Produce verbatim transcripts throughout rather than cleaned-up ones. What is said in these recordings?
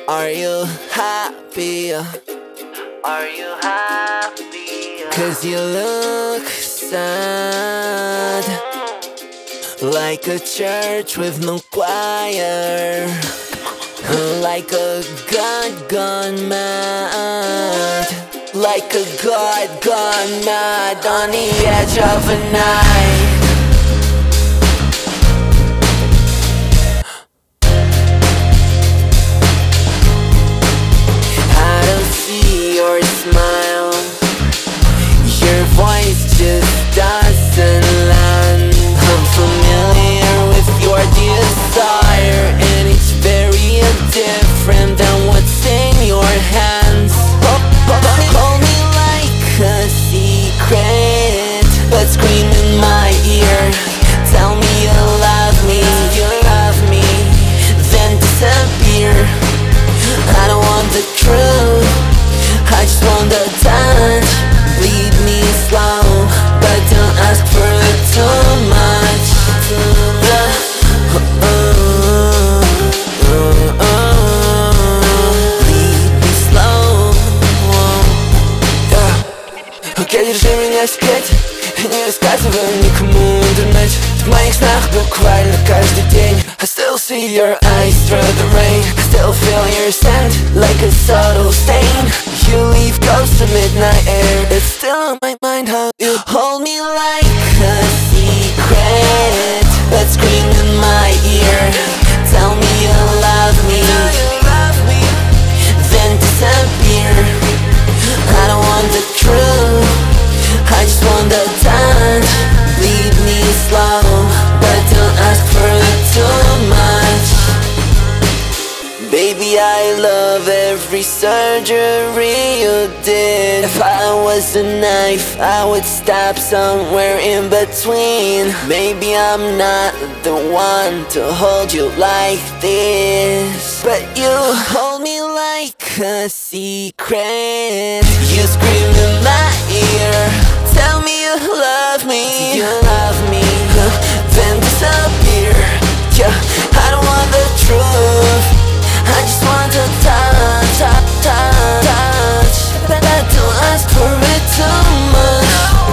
Are you happy? Are you happy? Cause you look sad, like a church with no choir, like a god gone mad, like a god gone mad on the edge of a night. I don't see your smile, your voice just doesn't land. I'm familiar with your desire, and it's very different than what's in your hands. Hold me like a secret, but scream in my ear. Tell me you love me, you love me, then disappear. I don't want the truth, I just want the touch. Bleed me slow, but don't ask for too much. uh, uh, uh, uh, Bleed me slow. Yeah. Окей, держи меня в секрете, не рассказывай никому интернет. В моих снах буквально каждый день. I still see your eyes through the rain, I still feel your scent like a subtle stain. You leave close to midnight air, it's still on my mind how you hold me like a secret, but scream in my ear. Tell me you love me, then disappear. I don't want the truth, I just want the touch. Bleed me slow, but don't ask for too much. Baby, I love every surgery you did. If I was a knife, I would stab somewhere in between. Maybe I'm not the one to hold you like this, but you hold me like a secret. You scream in my ear, tell me you love me, you love me, then disappear. Yeah, I don't want the truth, I just want to touch, touch, touch, touch. But I don't ask for it too much.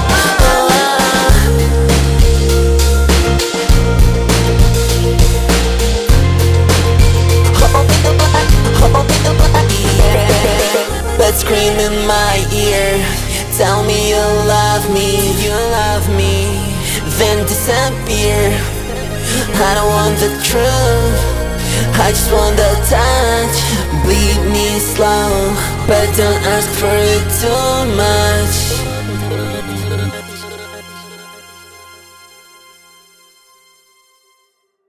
But scream in my ear, tell me you love me, you love me, then disappear. I don't want the truth, I just want the touch. Bleed me slow, but don't ask for it too much.